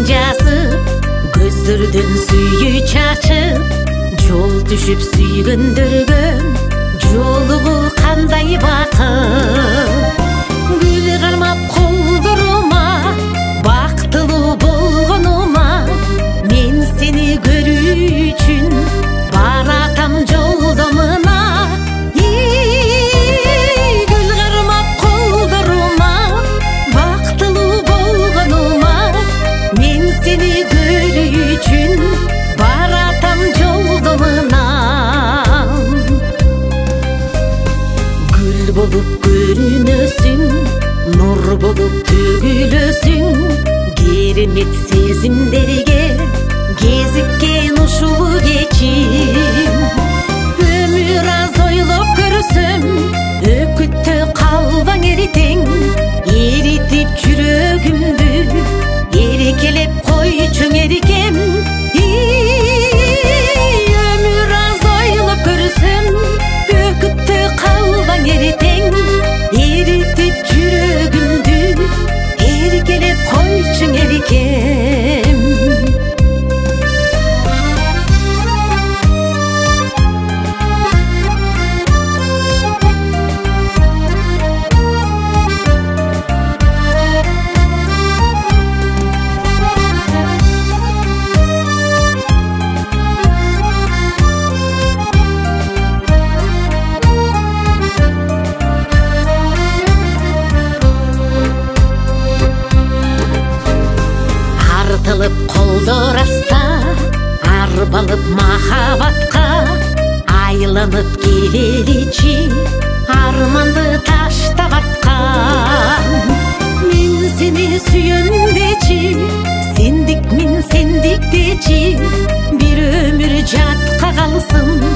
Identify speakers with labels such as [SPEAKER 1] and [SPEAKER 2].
[SPEAKER 1] жазып, көздөрдөн сүйүү чачып, жол түшүп сүйгөндөргө жолугуу кандай бакыт. Гүл кармап колдорума, бактылуу болгонума, мен сени көрүү үчүн баратам жолдомуна. Гүл кармап колдорума, бактылуу болгонума, мен сени көрүү үчүн баратам жолдомуна. Гүл болуп көрүнөсүң, нур болуп төгүлөсүң, керемет сезимдерге кезиккен ушул кечим. Өмүр аз ойлоп көрсөм, өкүттө калбаң эритең, эритип жүрөгүмдү эркелеп койчуң эркем. Өмүр аз ойлоп көрсөм, өкүттө калбаң эритең, эритип жүрөгүмдү эркелеп койчуң эркем. Артылып колдор аста, арбалып махабатка, айланып келеричи арманды таштап аткан. Мен сени сүйөндечи, сендикмин сендиктечи, бир өмүр жатка калсын